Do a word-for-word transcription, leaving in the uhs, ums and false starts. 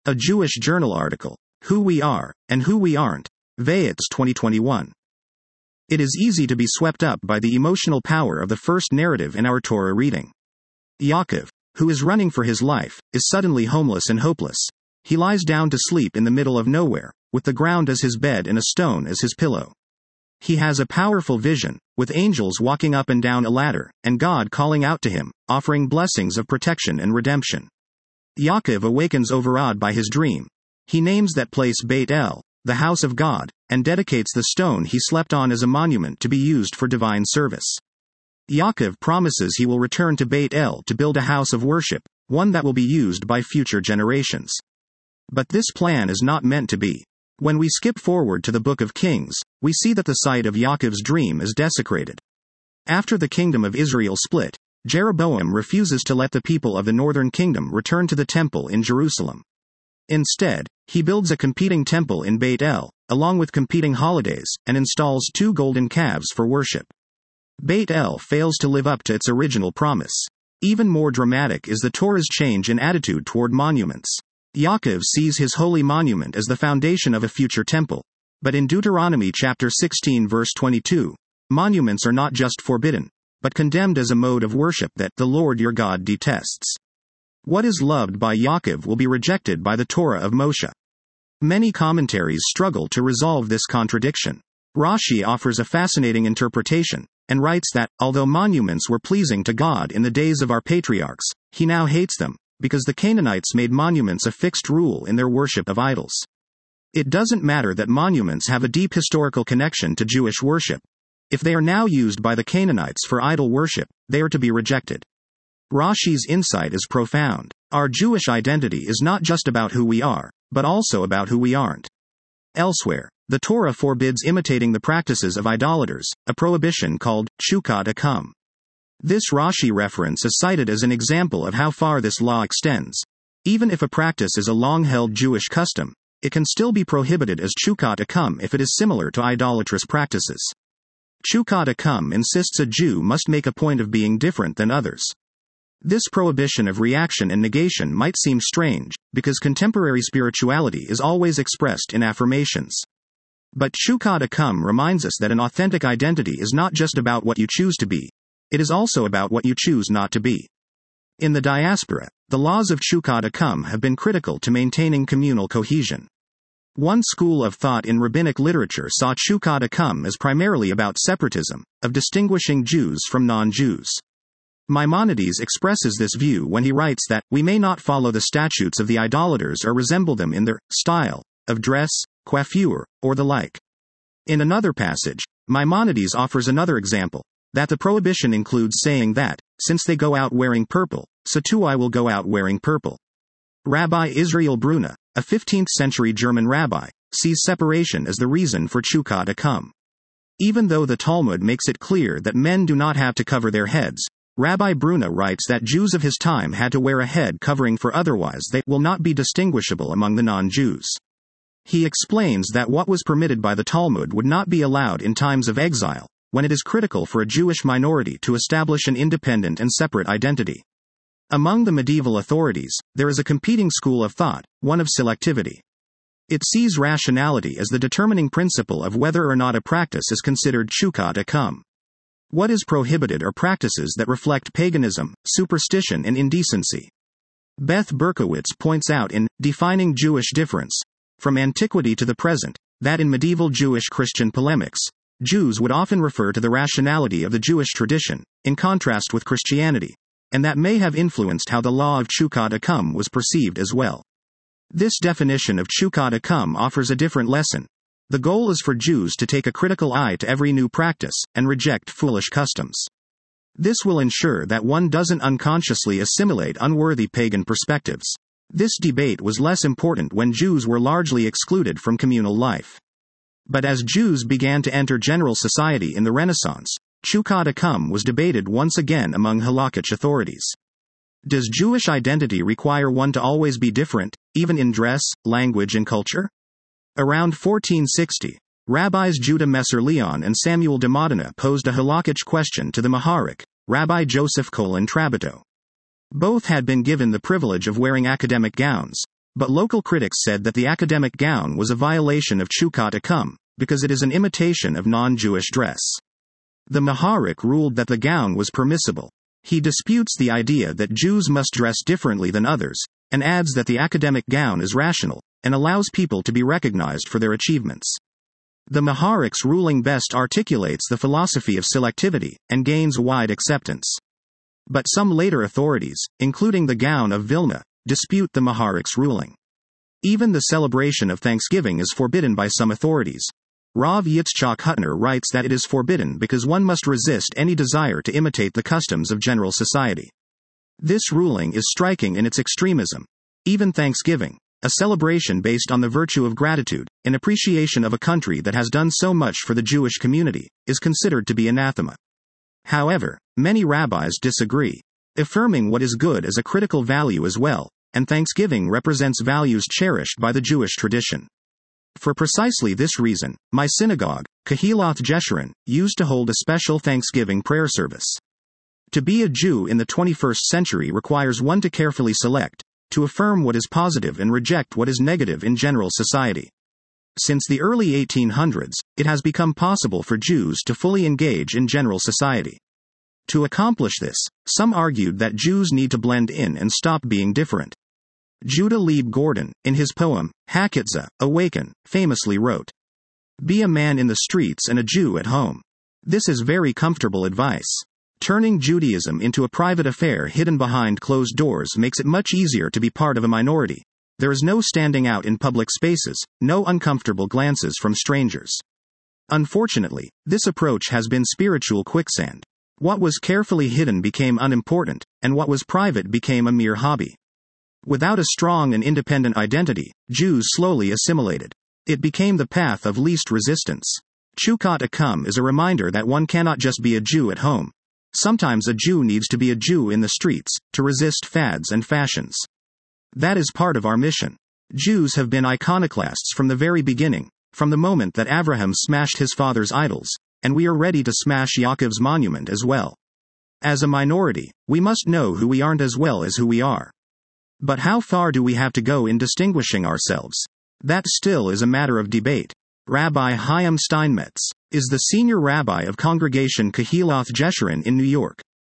A Jewish Journal article. Who We Are, and Who We Aren't. Vayetz twenty twenty-one. It is easy to be swept up by the emotional power of the first narrative in our Torah reading. Yaakov, who is running for his life, is suddenly homeless and hopeless. He lies down to sleep in the middle of nowhere, with the ground as his bed and a stone as his pillow. He has a powerful vision, with angels walking up and down a ladder, and God calling out to him, offering blessings of protection and redemption. Yaakov awakens overawed by his dream. He names that place Beit El, the house of God, and dedicates the stone he slept on as a monument to be used for divine service. Yaakov promises he will return to Beit El to build a house of worship, one that will be used by future generations. But this plan is not meant to be. When we skip forward to the book of Kings, we see that the site of Yaakov's dream is desecrated. After the kingdom of Israel split, Jeroboam refuses to let the people of the northern kingdom return to the temple in Jerusalem. Instead, he builds a competing temple in Beit El, along with competing holidays, and installs two golden calves for worship. Beit El fails to live up to its original promise. Even more dramatic is the Torah's change in attitude toward monuments. Yaakov sees his holy monument as the foundation of a future temple. But in Deuteronomy chapter sixteen verse twenty-two, monuments are not just forbidden, but condemned as a mode of worship that the Lord your God detests. What is loved by Yaakov will be rejected by the Torah of Moshe. Many commentaries struggle to resolve this contradiction. Rashi offers a fascinating interpretation, and writes that, although monuments were pleasing to God in the days of our patriarchs, he now hates them, because the Canaanites made monuments a fixed rule in their worship of idols. It doesn't matter that monuments have a deep historical connection to Jewish worship. If they are now used by the Canaanites for idol worship, they are to be rejected. Rashi's insight is profound. Our Jewish identity is not just about who we are, but also about who we aren't. Elsewhere, the Torah forbids imitating the practices of idolaters, a prohibition called Chukat Akum. This Rashi reference is cited as an example of how far this law extends. Even if a practice is a long-held Jewish custom, it can still be prohibited as Chukat Akum if it is similar to idolatrous practices. Chukat Akum insists a Jew must make a point of being different than others. This prohibition of reaction and negation might seem strange, because contemporary spirituality is always expressed in affirmations. But Chukat Akum reminds us that an authentic identity is not just about what you choose to be, it is also about what you choose not to be. In the diaspora, the laws of Chukat Akum have been critical to maintaining communal cohesion. One school of thought in rabbinic literature saw Chukat Akum as primarily about separatism, of distinguishing Jews from non-Jews. Maimonides expresses this view when he writes that, we may not follow the statutes of the idolaters or resemble them in their style of dress, coiffure, or the like. In another passage, Maimonides offers another example, that the prohibition includes saying that, since they go out wearing purple, so too I will go out wearing purple. Rabbi Israel Bruna, a fifteenth century German rabbi, sees separation as the reason for Chukat Akum. Even though the Talmud makes it clear that men do not have to cover their heads, Rabbi Bruna writes that Jews of his time had to wear a head covering, for otherwise they will not be distinguishable among the non-Jews. He explains that what was permitted by the Talmud would not be allowed in times of exile, when it is critical for a Jewish minority to establish an independent and separate identity. Among the medieval authorities, there is a competing school of thought, one of selectivity. It sees rationality as the determining principle of whether or not a practice is considered Chukat Akum. What is prohibited are practices that reflect paganism, superstition, and indecency. Beth Berkowitz points out in Defining Jewish Difference, from Antiquity to the Present, that in medieval Jewish-Christian polemics, Jews would often refer to the rationality of the Jewish tradition, in contrast with Christianity, and that may have influenced how the law of Chukat Akum was perceived as well. This definition of Chukat Akum offers a different lesson. The goal is for Jews to take a critical eye to every new practice, and reject foolish customs. This will ensure that one doesn't unconsciously assimilate unworthy pagan perspectives. This debate was less important when Jews were largely excluded from communal life. But as Jews began to enter general society in the Renaissance, Chukat Akum was debated once again among halakhic authorities. Does Jewish identity require one to always be different, even in dress, language, and culture? Around fourteen sixty, Rabbis Judah Messer Leon and Samuel de Modena posed a halakhic question to the Maharik, Rabbi Joseph Colin Trabato. Both had been given the privilege of wearing academic gowns, But local critics said that the academic gown was a violation of Chukat Akum, because it is an imitation of non-Jewish dress. The Maharik ruled that the gown was permissible. He disputes the idea that Jews must dress differently than others, and adds that the academic gown is rational, and allows people to be recognized for their achievements. The Maharik's ruling best articulates the philosophy of selectivity, and gains wide acceptance. But some later authorities, including the Gaon of Vilna, dispute the Maharik's ruling. Even the celebration of Thanksgiving is forbidden by some authorities. Rav Yitzchak Hutner writes that it is forbidden because one must resist any desire to imitate the customs of general society. This ruling is striking in its extremism. Even Thanksgiving, a celebration based on the virtue of gratitude, in appreciation of a country that has done so much for the Jewish community, is considered to be anathema. However, many rabbis disagree, affirming what is good as a critical value as well, and Thanksgiving represents values cherished by the Jewish tradition. For precisely this reason, my synagogue, Kehilath Jeshurun, used to hold a special Thanksgiving prayer service. To be a Jew in the twenty-first century requires one to carefully select, to affirm what is positive and reject what is negative in general society. Since the early eighteen hundreds, it has become possible for Jews to fully engage in general society. To accomplish this, some argued that Jews need to blend in and stop being different. Judah Lieb Gordon, in his poem, Hakitza, Awaken, famously wrote, "Be a man in the streets and a Jew at home." This is very comfortable advice. Turning Judaism into a private affair hidden behind closed doors makes it much easier to be part of a minority. There is no standing out in public spaces, no uncomfortable glances from strangers. Unfortunately, this approach has been spiritual quicksand. What was carefully hidden became unimportant, and what was private became a mere hobby. Without a strong and independent identity, Jews slowly assimilated. It became the path of least resistance. Chukat Akum is a reminder that one cannot just be a Jew at home. Sometimes a Jew needs to be a Jew in the streets, to resist fads and fashions. That is part of our mission. Jews have been iconoclasts from the very beginning, from the moment that Abraham smashed his father's idols, and we are ready to smash Yaakov's monument as well. As a minority, we must know who we aren't as well as who we are. But how far do we have to go in distinguishing ourselves? That still is a matter of debate. Rabbi Chaim Steinmetz is the senior rabbi of Congregation Kehilath Jeshurun in New York.